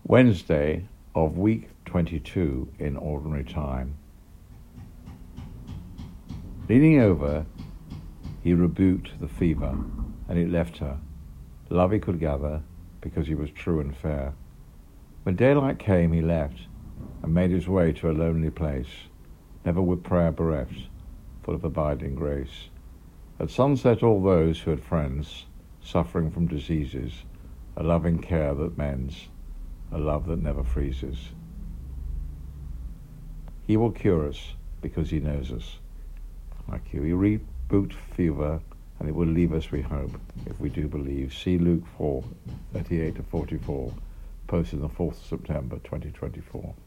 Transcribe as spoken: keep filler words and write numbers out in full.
Wednesday of week twenty-two in ordinary time. Leaning over, he rebuked the fever, and it left her. Love he could gather, because he was true and fair. When daylight came, he left, and made his way to a lonely place, never with prayer bereft, full of abiding grace. At sunset all those who had friends, suffering from diseases, a loving care that mends, a love that never freezes. He will cure us, because he knows us. Like you, he rebuked fever, and it will leave us, we hope, if we do believe. See Luke four, thirty-eight to forty-four, posted on the fourth of September, twenty twenty-four.